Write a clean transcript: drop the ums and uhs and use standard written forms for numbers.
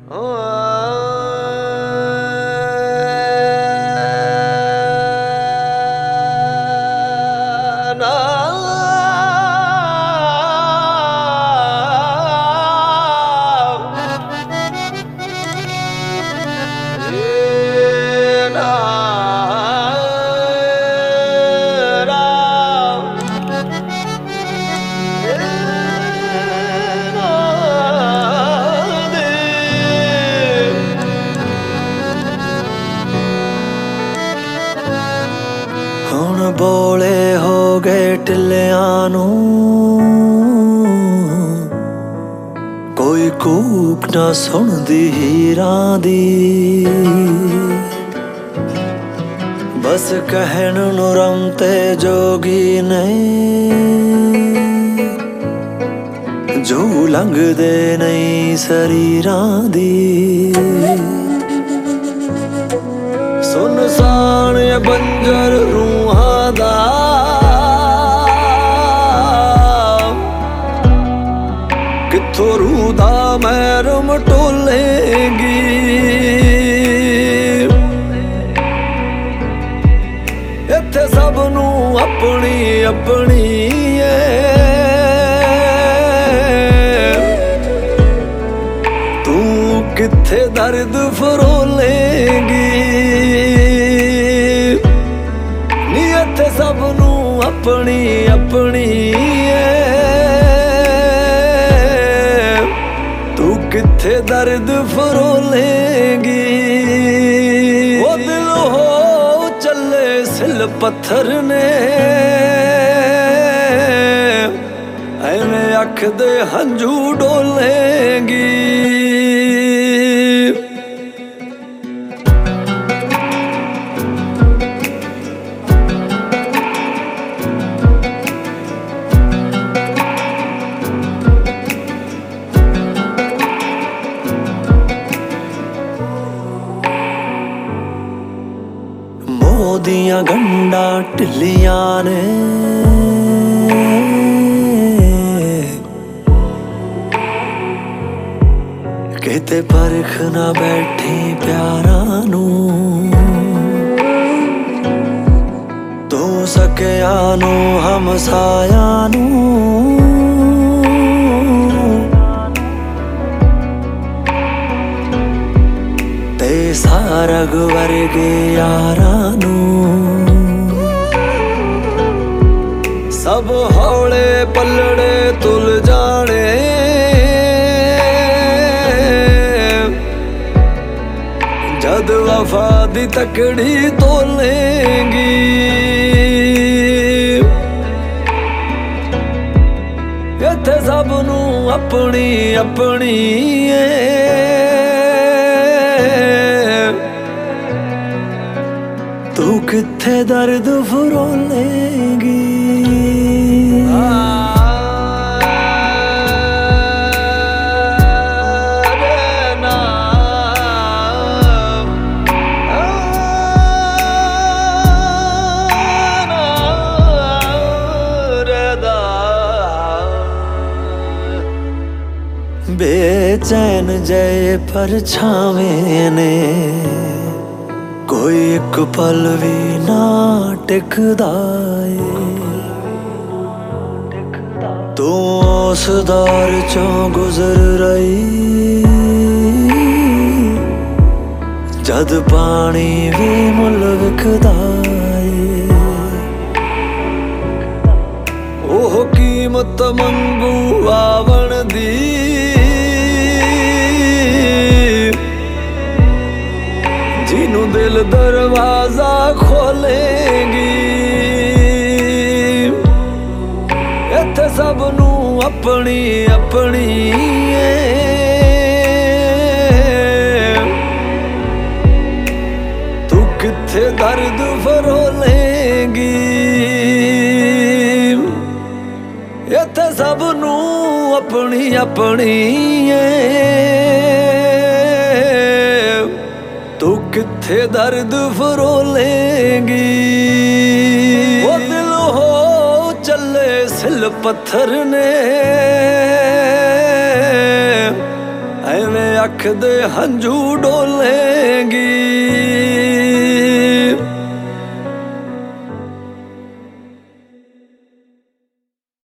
ਹੁਣ ਬੋਲੇ ਹੋ ਗਏ ਟਿੱਲਿਆਂ ਨੂੰ, ਕੋਈ ਕੂਕ ਨਾ ਸੁਣਦੀ ਹੀਰਾਂ ਦੀ। ਬਸ ਕਹਿਣ ਨੂੰ ਰਮਤੇ ਜੋਗੀ ਨੇ, ਜੋ ਲੰਘਦੇ ਨਹੀਂ ਸਰੀਰਾਂ ਦੀ। ਸੁਨਸਾਨ ਬੰਜਰ ਰੂਹਾਂ ਦਾ, ਕਿੱਥੋਂ ਰੂਹ ਦਾ ਮਹਿਰਮ ਟੋਲੇਗੀ। ਇੱਥੇ ਸਭ ਨੂੰ ਆਪਣੀ ਆਪਣੀ ਏ, ਤੂੰ ਕਿੱਥੇ ਦਰਦ ਫਰੋਲੇਗੀ। ਨੀ ਇੱਥੇ ਸਭ ਨੂੰ ਆਪਣੀ ਆਪਣੀ ਏ, ਤੂੰ ਕਿੱਥੇ ਦਰਦ ਫਰੋਲੇਗੀ। ਉਹ ਦਿਲ ਹੋ ਚੱਲੇ ਸਿਲ ਪੱਥਰ ਨੇ, ਐਵੇਂ ਅੱਖ ਦੇ ਹੰਝੂ ਡੋਲੇਗੀ। ਦੀਆਂ ਗੰਢਾਂ ਢਿੱਲੀਆਂ ਨੇ, ਕਿਤੇ ਪਰਖ ਨਾ ਬੈਠੀ ਪਿਆਰਾਂ ਨੂੰ। ਤੂੰ ਸਕਿਆਂ ਨੂੰ ਹਮਸਾਇਆਂ ਨੂੰ, ਤੇ ਸਾਰਗ ਵਰਗੇ ਯਾਰਾਂ ਨੂੰ। ਸਭ ਹੌਲੇ ਪੱਲੜੇ ਤੁਲ ਜਾਣੇ, ਜਦ ਵਫਾ ਦੀ ਤਕੜੀ ਤੋਲੇਗੀ। ਇੱਥੇ ਸਭ ਨੂੰ ਆਪਣੀ ਆਪਣੀ ਏ, ਤੂੰ ਕਿੱਥੇ ਦਰਦ ਫਰੋਲੇਗੀ। ਬੇਚੈਨ ਜੇ ਪਰਛਾਵੇਂ ਨੇ, ਕੋਈ ਇੱਕ ਪਲ ਵੀ ਨਾ ਟਿਕਦਾ ਏ। ਤੂੰ ਉਸ ਦੌਰ ਚੋਂ ਗੁਜ਼ਰ ਰਹੀ, ਜਦ ਪਾਣੀ ਵੀ ਮੁੱਲ ਵਿਕਦਾ ਏ। ਉਹ ਕੀਮਤ ਮੰਗੂ ਆਵਣ ਦੀ, ਜਿਹਨੂੰ ਦਿਲ ਦਰਵਾਜ਼ਾ ਖੋਲੇਗੀ। ਇੱਥੇ ਸਭ ਨੂੰ ਆਪਣੀ ਆਪਣੀ ਏ, ਤੂੰ ਕਿੱਥੇ ਦਰਦ ਫਰੋਲੇਗੀ। ਇੱਥੇ ਸਭ ਨੂੰ ਆਪਣੀ ਆਪਣੀ ਏ, ਤੂੰ ਕਿੱਥੇ ਦਰਦ ਫਰੋਲੇਗੀ। ਉਹ ਦਿਲ ਹੋ ਚੱਲੇ ਸਿਲ ਪੱਥਰ ਨੇ, ਜਿਵੇਂ ਅੱਖ ਦੇ ਹੰਝੂ ਡੋਲੇਂਗੀ।